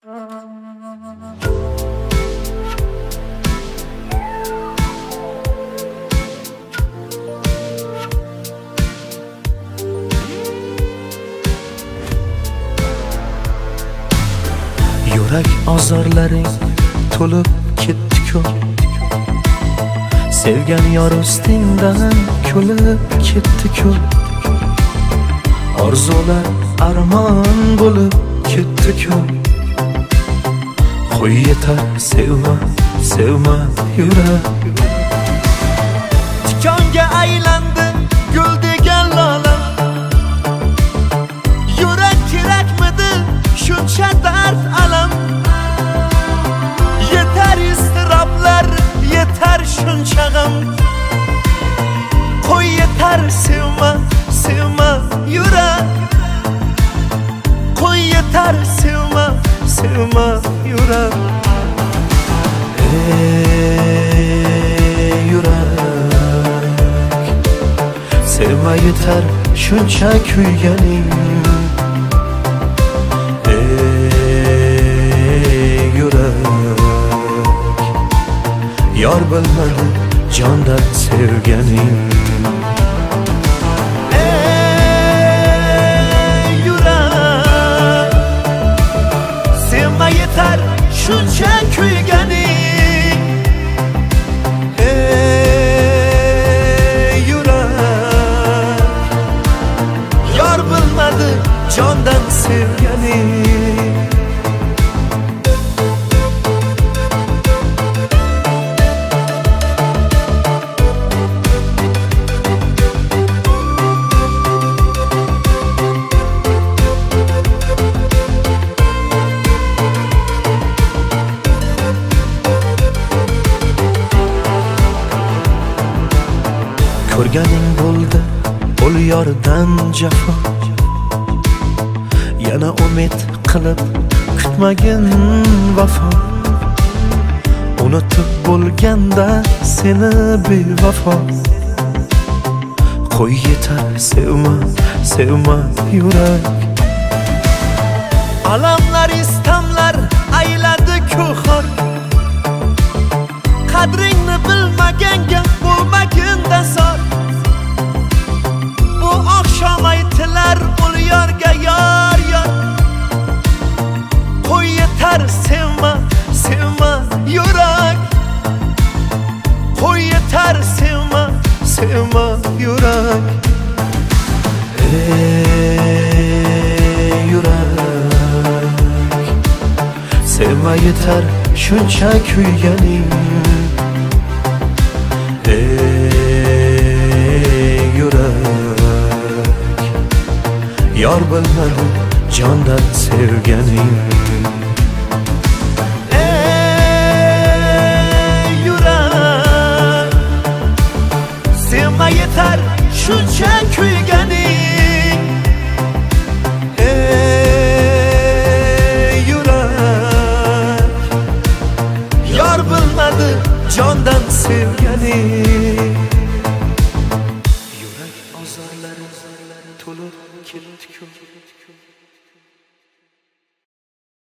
Yurak azorlaring to'lib ketdi-ku. Sevgan yor ustingdan kulib ketdi-ku. Orzular armon bo'lib ketdi-ku. Qo'y yetar sevma, sevma yurak. Tikonga aylandi gul degan lolam. Yurak kerakmidi shuncha dard alam. Yetar istiroblar, yetar shuncha g'am. Qo'y yetar sevma, sevma yurak. Qo'y yetar sevma, sevma yurak. Ey yurak, sevma yetar shuncha kuyganing. Ey yurak, yor bilmadi jondan sevganing. Yeter shuncha kuyganing. Ey yurak, yor bilmadi jondan sevganing. Ko'rganing bo'ldi ol yordan jafo. Yana umid qilib kutmagin vafo. Unutib bo'lganda seni bevafo. Qo'y yetar sevma, sevma yurak. Alamlar istamlar ayladi-ku xor. Qadringni bilmaganga bo'lmagin dasor. Bu oqshom aytilar ul yorga yor yor. Qo'y yetar sevma, sevma yurak. Qo'y yetar sevma, sevma yurak. Ey yurak, sevma yetar shuncha kuyganing. Ey yurak, yor bilmadi jondan sevganing. Ey yurak, sevma yetar shuncha kuyganing. Ey yurak, yor bilmadi jondan sevganing.